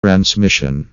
Transmission.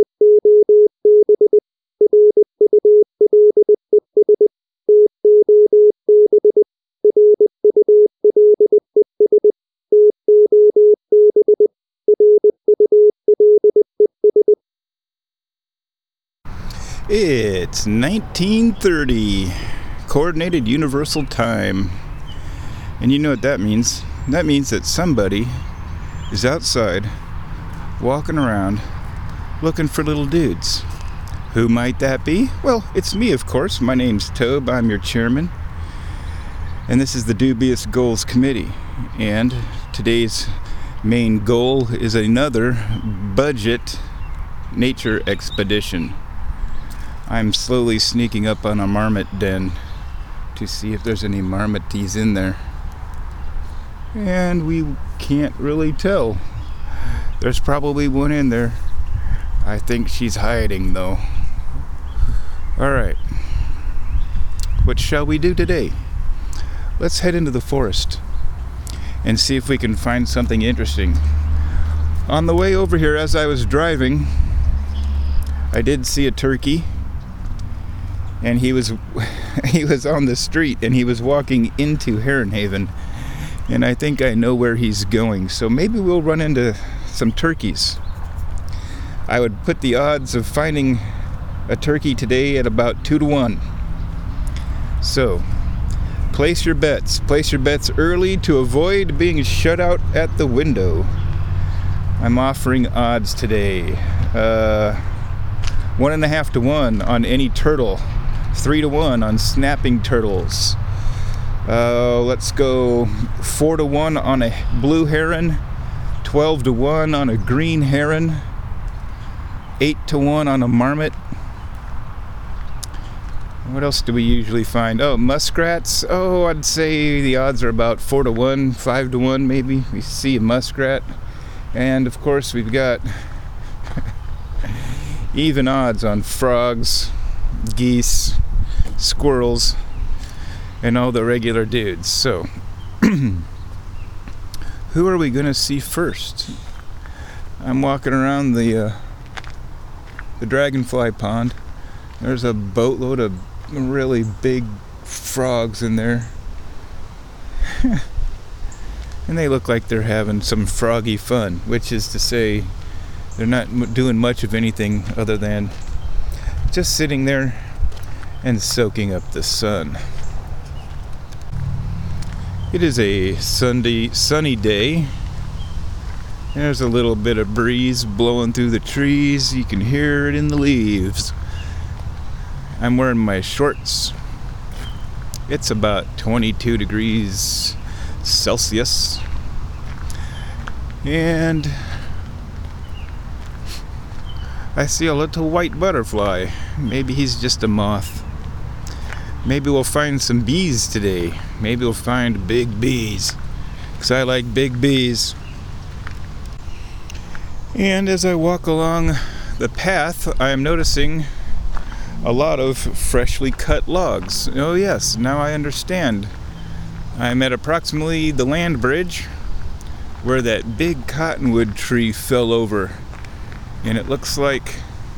It's 1930, Coordinated Universal Time. And you know what that means? That means that somebody is outside, walking around, looking for little dudes. Who might that be? Well, it's me, of course. My name's Tobe. I'm your chairman. And this is the Dubious Goals Committee. And today's main goal is another budget nature expedition. I'm slowly sneaking up on a marmot den to see if there's any marmoties in there. And we can't really tell. There's probably one in there. I think she's hiding though. Alright. What shall we do today? Let's head into the forest and see if we can find something interesting. On the way over here, as I was driving, I did see a turkey. And he was on the street, and he was walking into Heron Haven, and I think I know where he's going, so maybe we'll run into some turkeys. I would put the odds of finding a turkey today at about 2-1. So, place your bets early to avoid being shut out at the window. I'm offering odds today. 1.5-1 on any turtle. 3-1 on snapping turtles. Let's go 4-1 on a blue heron, 12-1 on a green heron, 8-1 on a marmot. What else do we usually find? Oh, muskrats. Oh, I'd say the odds are about 4-1, 5-1 maybe. We see a muskrat. And of course we've got even odds on frogs, geese, squirrels, and all the regular dudes. So, who are we going to see first? I'm walking around the dragonfly pond. There's a boatload of really big frogs in there. And they look like they're having some froggy fun, which is to say, they're not doing much of anything other than just sitting there and soaking up the sun. It is a sunny day. There's a little bit of breeze blowing through the trees. You can hear it in the leaves. I'm wearing my shorts. It's about 22 degrees Celsius. And I see a little white butterfly. Maybe he's just a moth. Maybe we'll find some bees today. Maybe we'll find big bees, because I like big bees. And as I walk along the path, I am noticing a lot of freshly cut logs. Oh yes, now I understand. I'm at approximately the land bridge where that big cottonwood tree fell over. And it looks like,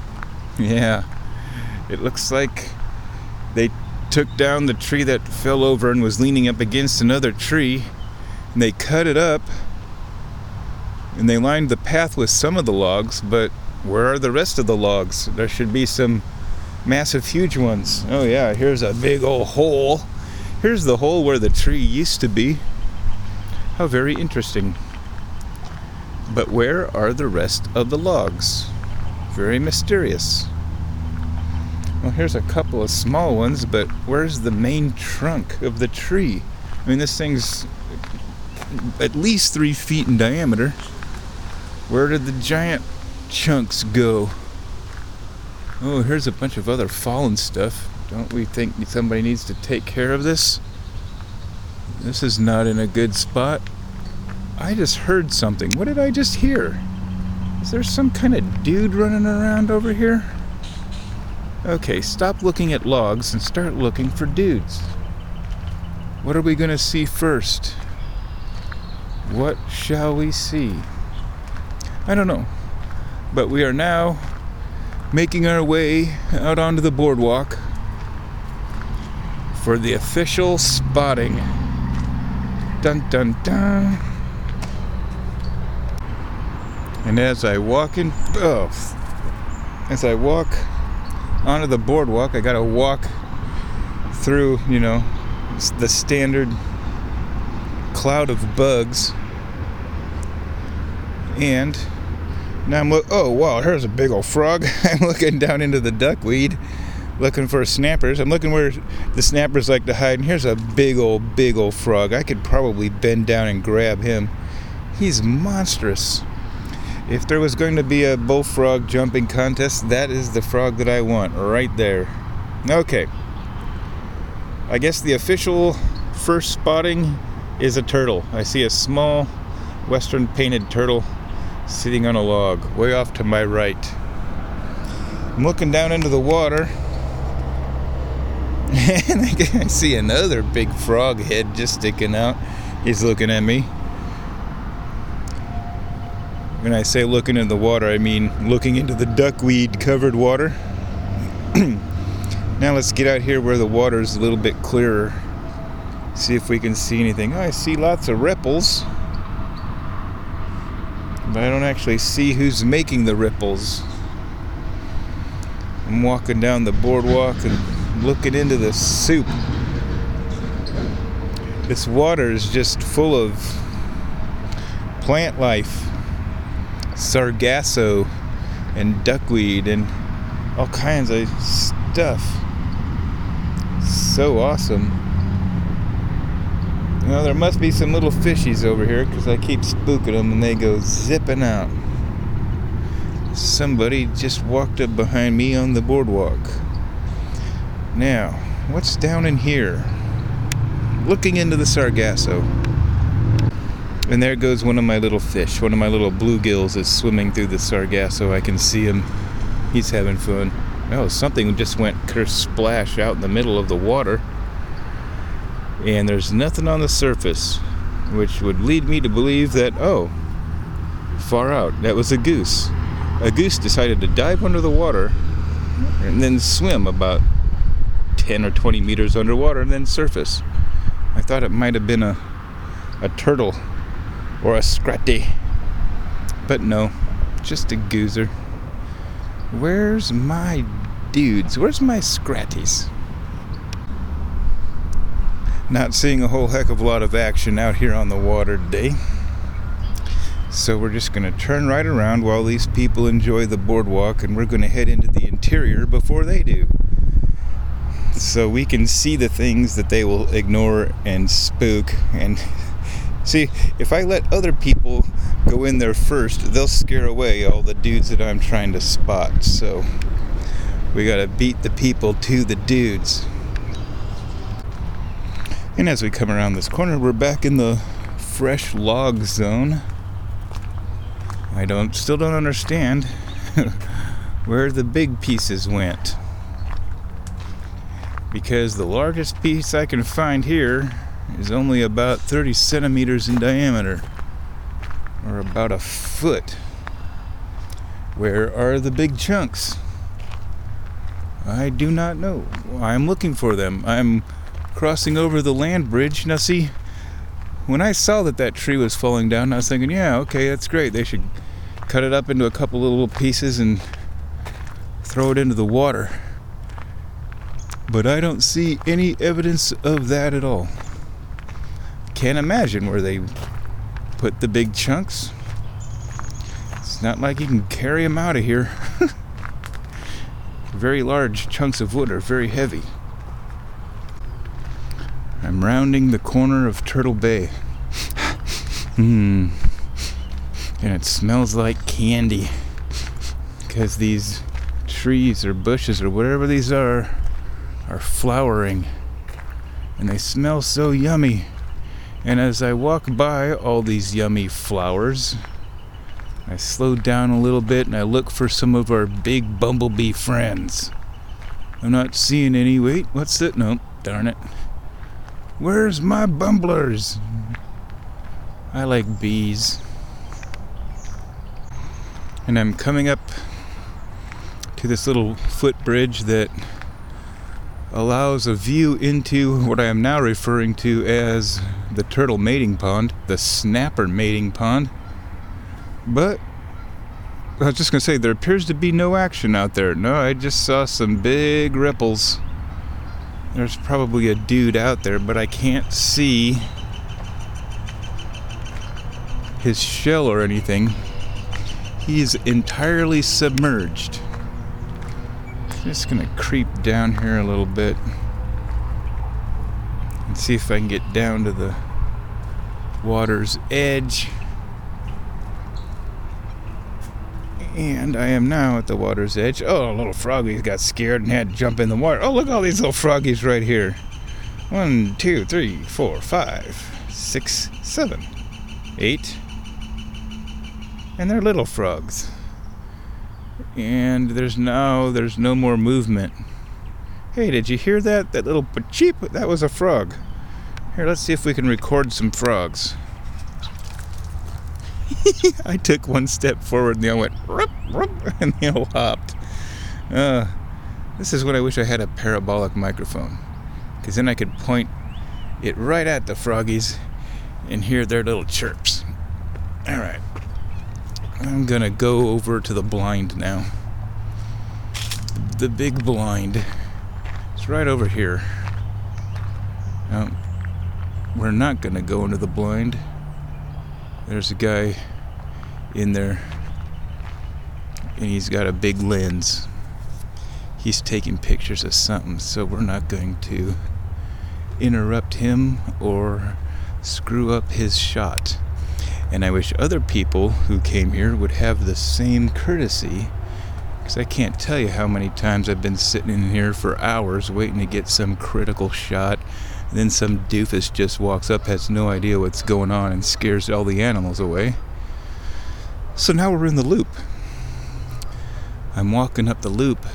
it looks like they took down the tree that fell over and was leaning up against another tree, and they cut it up, and they lined the path with some of the logs, but where are the rest of the logs? There should be some massive, huge ones. Oh yeah, here's a big old hole. Here's the hole where the tree used to be. How very interesting. But where are the rest of the logs? Very mysterious. Well, here's a couple of small ones, but where's the main trunk of the tree? I mean, this thing's at least 3 feet in diameter. Where did the giant chunks go? Oh, here's a bunch of other fallen stuff. Don't we think somebody needs to take care of this? This is not in a good spot. I just heard something. What did I just hear? Is there some kind of dude running around over here? Okay, stop looking at logs and start looking for dudes. What are we going to see first? What shall we see? I don't know. But we are now making our way out onto the boardwalk for the official spotting. Dun dun dun. And as I walk onto the boardwalk, I gotta walk through, the standard cloud of bugs. And now oh wow, here's a big old frog. I'm looking down into the duckweed, looking for snappers. I'm looking where the snappers like to hide, and here's a big old frog. I could probably bend down and grab him. He's monstrous. If there was going to be a bullfrog jumping contest, that is the frog that I want, right there. Okay. I guess the official first spotting is a turtle. I see a small western painted turtle sitting on a log, way off to my right. I'm looking down into the water, and I see another big frog head just sticking out. He's looking at me. When I say looking in the water, I mean looking into the duckweed covered water. Now let's get out here where the water is a little bit clearer. See if we can see anything. Oh, I see lots of ripples, but I don't actually see who's making the ripples. I'm walking down the boardwalk and looking into the soup. This water is just full of plant life. Sargasso and duckweed and all kinds of stuff. So awesome. There must be some little fishies over here because I keep spooking them and they go zipping out. Somebody just walked up behind me on the boardwalk. Now, what's down in here? Looking into the Sargasso. And there goes one of my little fish. One of my little bluegills is swimming through the Sargasso. I can see him. He's having fun. Oh, something just went splash out in the middle of the water. And there's nothing on the surface, which would lead me to believe that, far out, that was a goose. A goose decided to dive under the water and then swim about 10 or 20 meters underwater and then surface. I thought it might have been a turtle or a scratty, but no, just a gooser. Where's my dudes? Where's my scratties? Not seeing a whole heck of a lot of action out here on the water today, so we're just going to turn right around while these people enjoy the boardwalk, and we're going to head into the interior before they do, so we can see the things that they will ignore and spook. And see, if I let other people go in there first, they'll scare away all the dudes that I'm trying to spot. So we gotta beat the people to the dudes. And as we come around this corner, we're back in the fresh log zone. I still don't understand where the big pieces went, because the largest piece I can find here is only about 30 centimeters in diameter, or about a foot. Where are the big chunks? I do not know. I'm looking for them. I'm crossing over the land bridge. Now see, when I saw that tree was falling down, I was thinking, yeah, okay, that's great. They should cut it up into a couple little pieces and throw it into the water. But I don't see any evidence of that at all. Can't imagine where they put the big chunks. It's not like you can carry them out of here. Very large chunks of wood are very heavy. I'm rounding the corner of Turtle Bay. And it smells like candy, because these trees or bushes or whatever these are flowering, and they smell so yummy. And as I walk by all these yummy flowers, I slow down a little bit and I look for some of our big bumblebee friends. I'm not seeing any. Wait, what's that? Nope, darn it. Where's my bumblers? I like bees. And I'm coming up to this little footbridge that allows a view into what I am now referring to as the turtle mating pond, the snapper mating pond. But I was just going to say, there appears to be no action out there. No, I just saw some big ripples. There's probably a dude out there, but I can't see his shell or anything. He's entirely submerged. Just gonna creep down here a little bit and see if I can get down to the water's edge. And I am now at the water's edge. Oh, little froggies got scared and had to jump in the water. Oh, look at all these little froggies right here. 1, 2, 3, 4, 5, 6, 7, 8. And they're little frogs. And there's no more movement. Hey, did you hear that? That little cheep? That was a frog. Here, let's see if we can record some frogs. I took one step forward and they all went rup, rup, and they all hopped. This is what I wish I had, a parabolic microphone, because then I could point it right at the froggies and hear their little chirps. Alright, I'm gonna go over to the blind now. The big blind. It's right over here. Now, we're not gonna go into the blind. There's a guy in there, and he's got a big lens. He's taking pictures of something, so we're not going to interrupt him or screw up his shot. And I wish other people who came here would have the same courtesy, because I can't tell you how many times I've been sitting in here for hours waiting to get some critical shot. Then some doofus just walks up, has no idea what's going on, and scares all the animals away. So now we're in the loop. I'm walking up the loop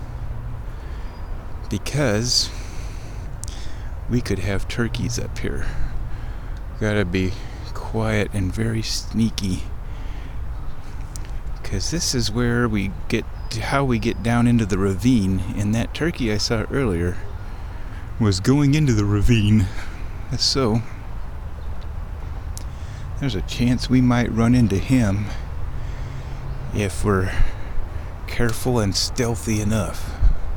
because we could have turkeys up here. Gotta be quiet and very sneaky, because this is where we get how we get down into the ravine. And that turkey I saw earlier was going into the ravine, so there's a chance we might run into him if we're careful and stealthy enough.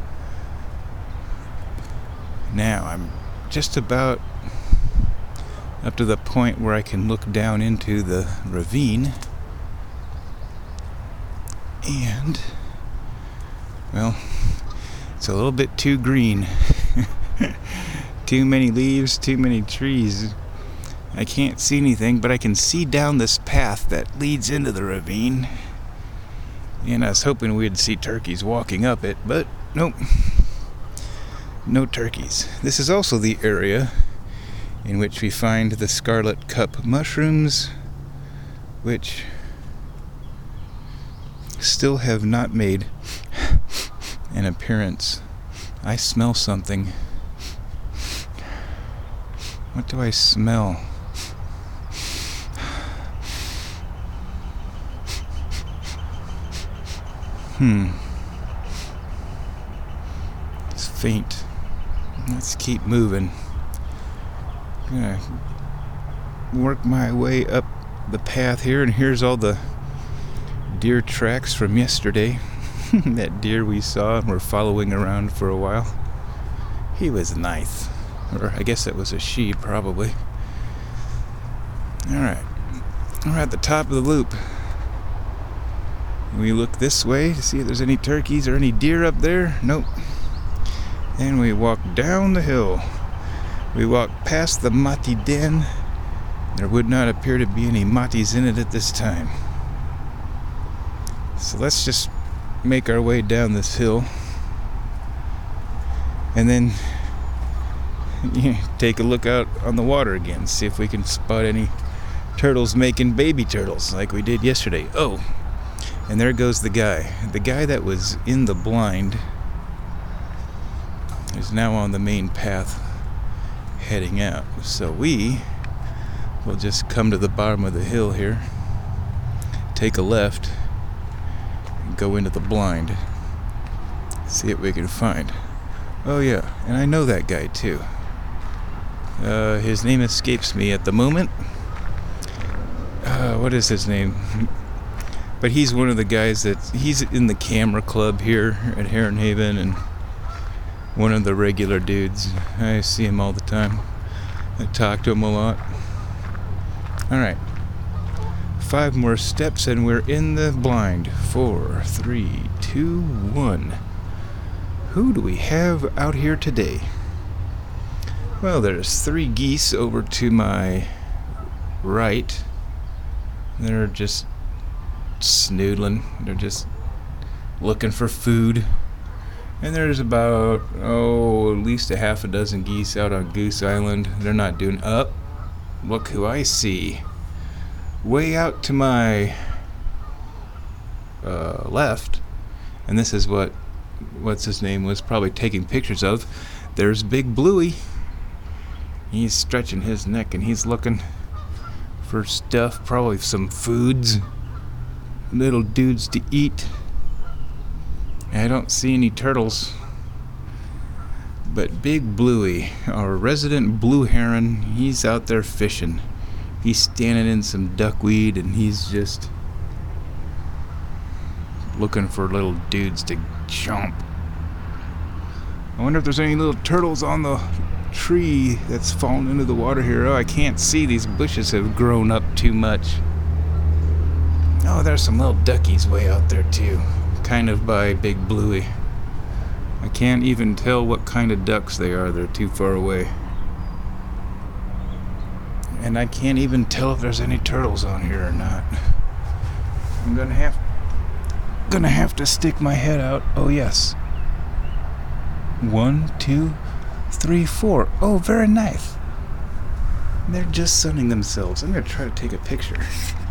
Now I'm just about up to the point where I can look down into the ravine, and well, it's a little bit too green. Too many leaves, too many trees. I can't see anything, but I can see down this path that leads into the ravine. And I was hoping we'd see turkeys walking up it, but nope. No turkeys. This is also the area in which we find the scarlet cup mushrooms, which still have not made an appearance. I smell something. What do I smell? It's faint. Let's keep moving. I'm gonna work my way up the path here, and here's all the deer tracks from yesterday. That deer we saw and were following around for a while. He was nice. Or I guess that was a she, probably. Alright. We're at the top of the loop. We look this way to see if there's any turkeys or any deer up there. Nope. And we walk down the hill. We walk past the mati den. There would not appear to be any matis in it at this time. So let's just make our way down this hill. And then take a look out on the water again, see if we can spot any turtles making baby turtles like we did yesterday. Oh, and there goes the guy. The guy that was in the blind is now on the main path heading out. So we will just come to the bottom of the hill here, take a left, go into the blind. See what we can find. Oh yeah, and I know that guy too. His name escapes me at the moment. What is his name? But he's one of the guys he's in the camera club here at Heron Haven, and one of the regular dudes. I see him all the time. I talk to him a lot. Alright. 5 more steps and we're in the blind. 4, 3, 2, 1. Who do we have out here today? Well, there's 3 geese over to my right. They're just snoodling. They're just looking for food. And there's about, at least a half a dozen geese out on Goose Island. They're not doing up. Look who I see. Way out to my left. And this is what's his name was probably taking pictures of. There's Big Bluey. He's stretching his neck and he's looking for stuff, probably some foods, little dudes to eat. I don't see any turtles, but Big Bluey, our resident blue heron, he's out there fishing. He's standing in some duckweed and he's just looking for little dudes to chomp. I wonder if there's any little turtles on the tree that's fallen into the water here. Oh, I can't see. These bushes have grown up too much. Oh, there's some little duckies way out there too, kind of by Big Bluey. I can't even tell what kind of ducks they are. They're too far away. And I can't even tell if there's any turtles on here or not. I'm gonna have to stick my head out. Oh yes. 1, 2, 3, 4. Oh, very nice. They're just sunning themselves. I'm gonna try to take a picture.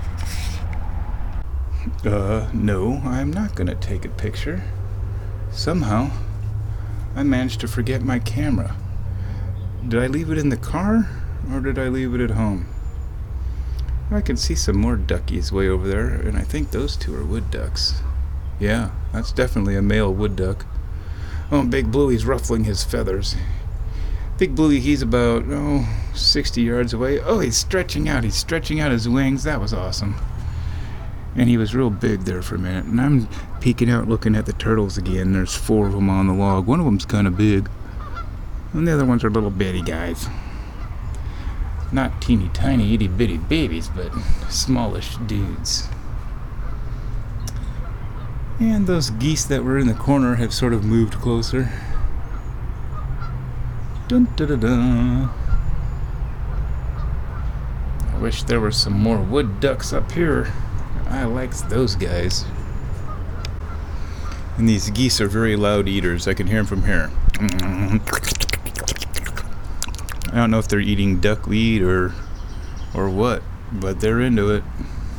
No, I'm not gonna take a picture. Somehow, I managed to forget my camera. Did I leave it in the car, or did I leave it at home? I can see some more duckies way over there, and I think those 2 are wood ducks. Yeah, that's definitely a male wood duck. Oh, Big Bluey's ruffling his feathers. Big Bluey, he's about, 60 yards away. Oh, he's stretching out his wings. That was awesome. And he was real big there for a minute. And I'm peeking out looking at the turtles again. There's 4 of them on the log. One of them's kind of big. And the other ones are little bitty guys. Not teeny tiny itty bitty babies, but smallish dudes. And those geese that were in the corner have sort of moved closer. Dun da da da. I wish there were some more wood ducks up here. I like those guys. And these geese are very loud eaters. I can hear them from here. I don't know if they're eating duckweed or what, but they're into it.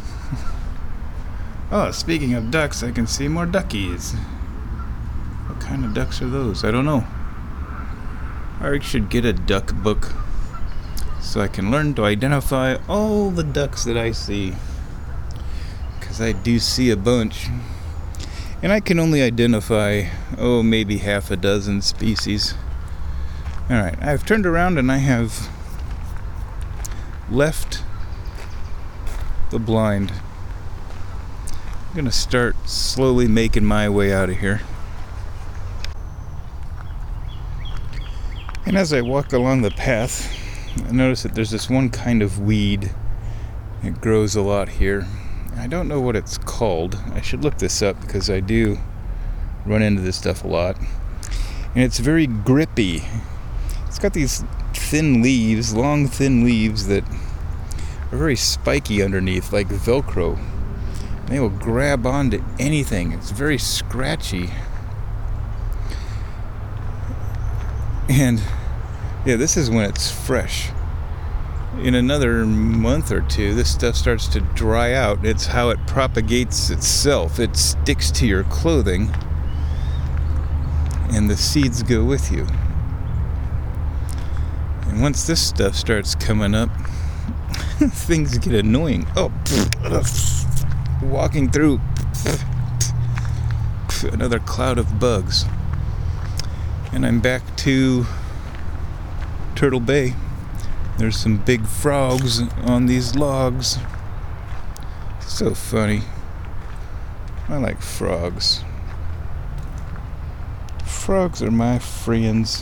Oh, speaking of ducks, I can see more duckies. What kind of ducks are those? I don't know. I should get a duck book so I can learn to identify all the ducks that I see. Because I do see a bunch. And I can only identify, maybe half a dozen species. Alright, I've turned around and I have left the blind. I'm gonna start slowly making my way out of here. And as I walk along the path, I notice that there's this one kind of weed. It grows a lot here. I don't know what it's called. I should look this up because I do run into this stuff a lot. And it's very grippy. It's got these thin leaves, long thin leaves that are very spiky underneath, like Velcro. And they will grab onto anything. It's very scratchy. And yeah, this is when it's fresh. In another month or 2, this stuff starts to dry out. It's how it propagates itself. It sticks to your clothing, and the seeds go with you. And once this stuff starts coming up, things get annoying. Walking through. another cloud of bugs. And I'm back to Turtle Bay. There's some big frogs on these logs. So funny. I like frogs. Frogs are my friends.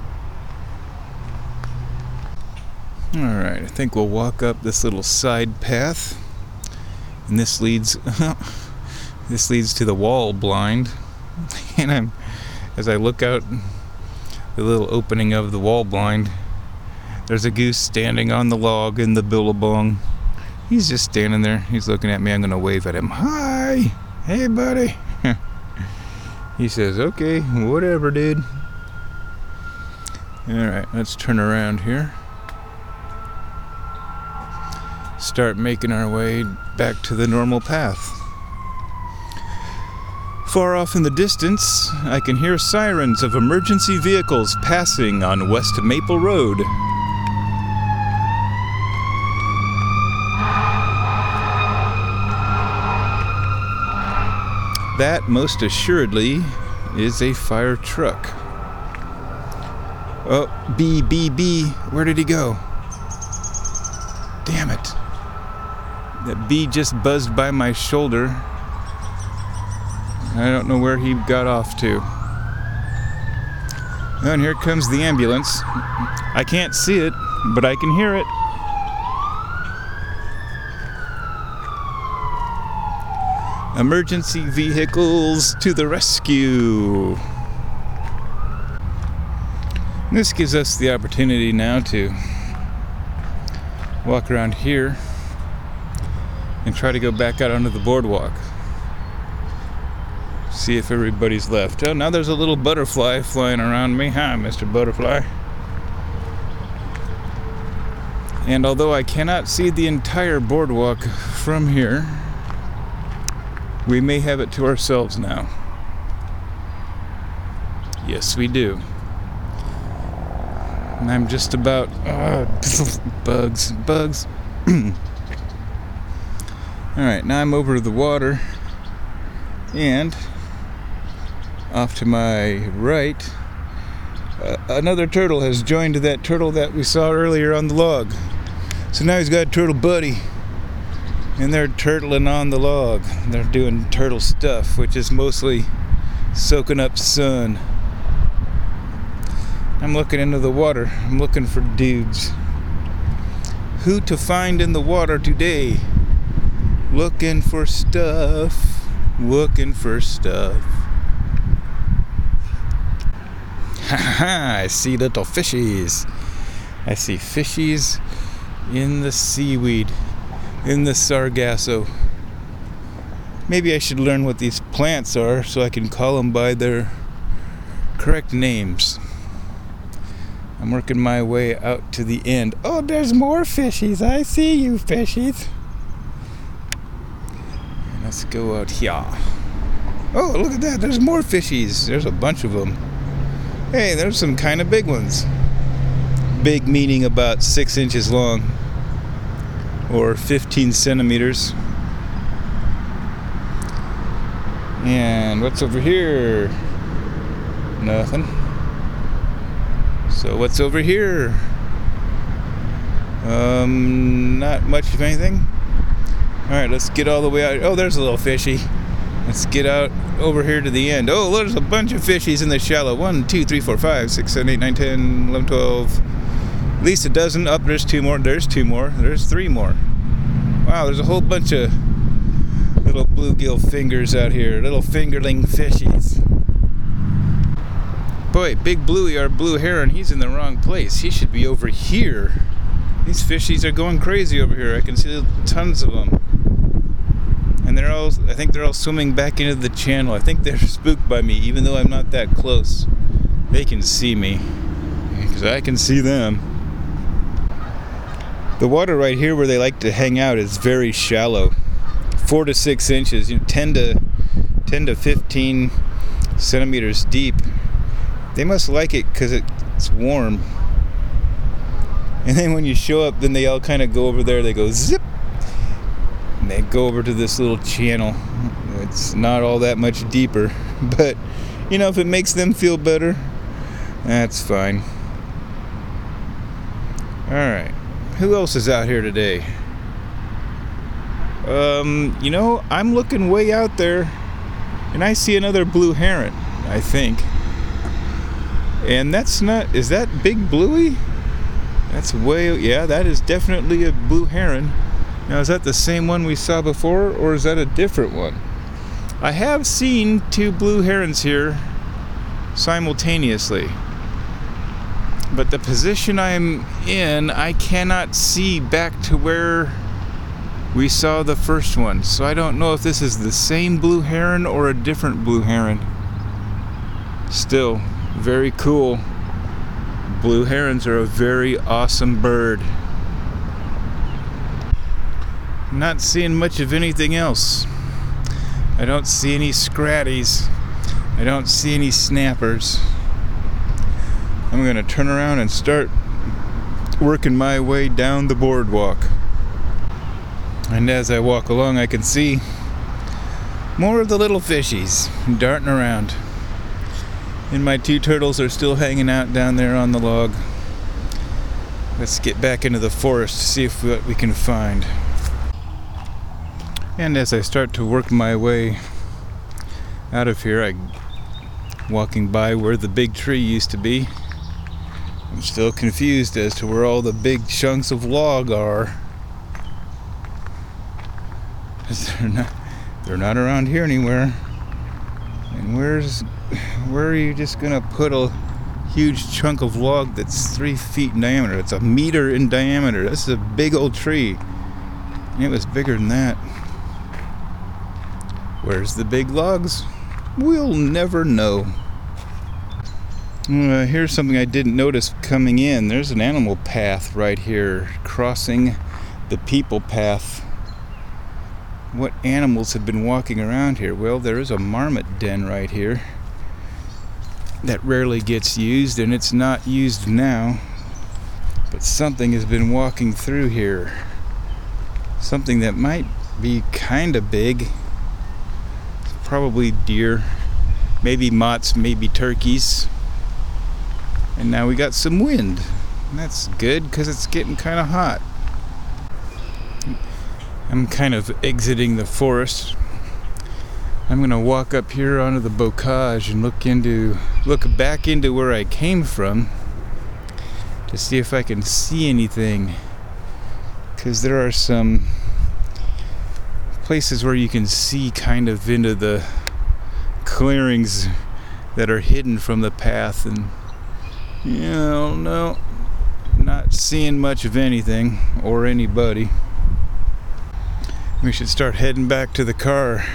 Alright, I think we'll walk up this little side path. And this leads this leads to the wall blind. And as I look out the little opening of the wall blind, there's a goose standing on the log in the billabong. He's just standing there. He's looking at me. I'm gonna wave at him. Hi! Hey buddy! He says, okay, whatever, dude. Alright, let's turn around here. Start making our way back to the normal path. Far off in the distance, I can hear sirens of emergency vehicles passing on West Maple Road. That, most assuredly, is a fire truck. Oh, B, where did he go? Damn it. That bee just buzzed by my shoulder. I don't know where he got off to. And here comes the ambulance. I can't see it, but I can hear it. Emergency vehicles to the rescue. This gives us the opportunity now to walk around here and try to go back out onto the boardwalk. See if everybody's left. Oh, now there's a little butterfly flying around me. Hi, Mr. Butterfly. And although I cannot see the entire boardwalk from here, we may have it to ourselves now. Yes, we do. And I'm just about... bugs. Alright, now I'm over the water, and off to my right, another turtle has joined that turtle that we saw earlier on the log. So now he's got a turtle buddy, and they're turtling on the log. They're doing turtle stuff, which is mostly soaking up sun. I'm looking into the water. I'm looking for dudes. Who to find in the water today? Looking for stuff. Looking for stuff. I see little fishies. I see fishies in the seaweed, in the sargasso. Maybe I should learn what these plants are so I can call them by their correct names. I'm working my way out to the end. Oh, there's more fishies. I see you, fishies. Let's go out here. Oh, look at that. There's more fishies. There's a bunch of them. Hey, there's some kind of big ones. Big meaning about 6 inches long, or 15 centimeters. And what's over here? Nothing. So what's over here? Not much of anything. Alright, let's get all the way out. Oh, there's a little fishy. Let's get out over here to the end. Oh, there's a bunch of fishies in the shallow. 1, 2, 3, 4, 5, 6, 7, 8, 9, 10, 11, 12. At least a dozen. Up, there's 2 more. There's 2 more. There's 3 more. Wow, there's a whole bunch of little bluegill fingers out here. Little fingerling fishies. Boy, Big Bluey, our blue heron, he's in the wrong place. He should be over here. These fishies are going crazy over here. I can see tons of them. And I think they're all swimming back into the channel. I think they're spooked by me, even though I'm not that close. They can see me, because I can see them. The water right here where they like to hang out is very shallow. 4 to 6 inches, 10 to 15 centimeters deep. They must like it because it's warm. And then when you show up, then they all kind of go over there. They go zip. And they go over to this little channel. It's not all that much deeper. But, if it makes them feel better, that's fine. Alright. Who else is out here today? I'm looking way out there, and I see another blue heron, I think. And is that Big Bluey? That is definitely a blue heron. Now, is that the same one we saw before, or is that a different one? I have seen two blue herons here simultaneously, but the position I'm in, I cannot see back to where we saw the first one. So I don't know if this is the same blue heron or a different blue heron. Still, very cool. Blue herons are a very awesome bird. I'm not seeing much of anything else. I don't see any scratties. I don't see any snappers. I'm going to turn around and start working my way down the boardwalk. And as I walk along, I can see more of the little fishies darting around. And my two turtles are still hanging out down there on the log. Let's get back into the forest to see what we can find. And as I start to work my way out of here, I'm walking by where the big tree used to be. I'm still confused as to where all the big chunks of log are. They're not around here anywhere. And where are you just gonna put a huge chunk of log that's 3 feet in diameter? It's 1 meter in diameter. This is a big old tree. And it was bigger than that. Where's the big logs? We'll never know. Here's something I didn't notice coming in. There's an animal path right here crossing the people path. What animals have been walking around here? Well, there is a marmot den right here that rarely gets used, and it's not used now. But something has been walking through here. Something that might be kind of big. It's probably deer, maybe motts, maybe turkeys. And now we got some wind. And that's good because it's getting kind of hot. I'm kind of exiting the forest. I'm going to walk up here onto the bocage and look back into where I came from to see if I can see anything. Because there are some places where you can see kind of into the clearings that are hidden from the path, and no, not seeing much of anything or anybody. We should start heading back to the car.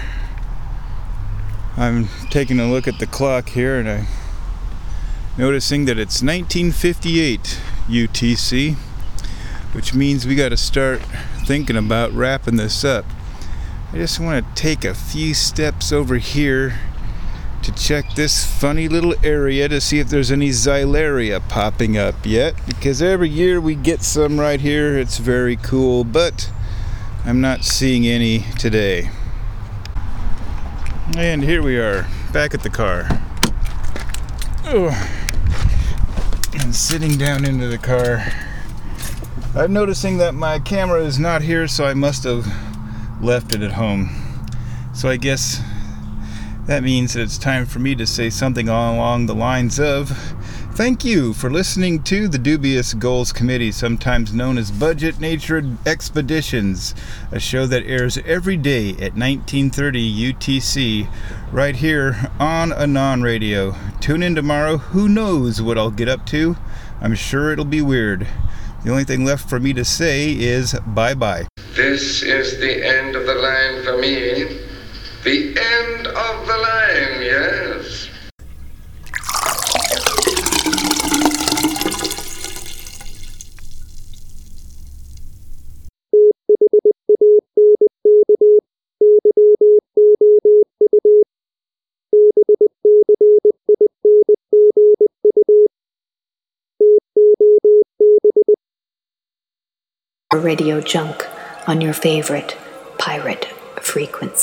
I'm taking a look at the clock here, and I'm noticing that it's 1958 UTC, which means we got to start thinking about wrapping this up. I just want to take a few steps over here to check this funny little area to see if there's any xylaria popping up yet, because every year we get some right here. It's very cool, but I'm not seeing any today. And here we are, back at the car. And sitting down into the car. I'm noticing that my camera is not here, so I must have left it at home. So I guess that means that it's time for me to say something along the lines of, thank you for listening to the Dubious Goals Committee, sometimes known as Budget Natured Expeditions, a show that airs every day at 1930 UTC, right here on Anon Radio. Tune in tomorrow. Who knows what I'll get up to? I'm sure it'll be weird. The only thing left for me to say is bye-bye. This is the end of the line for me. The end of the line, yes. Radio junk on your favorite pirate frequency.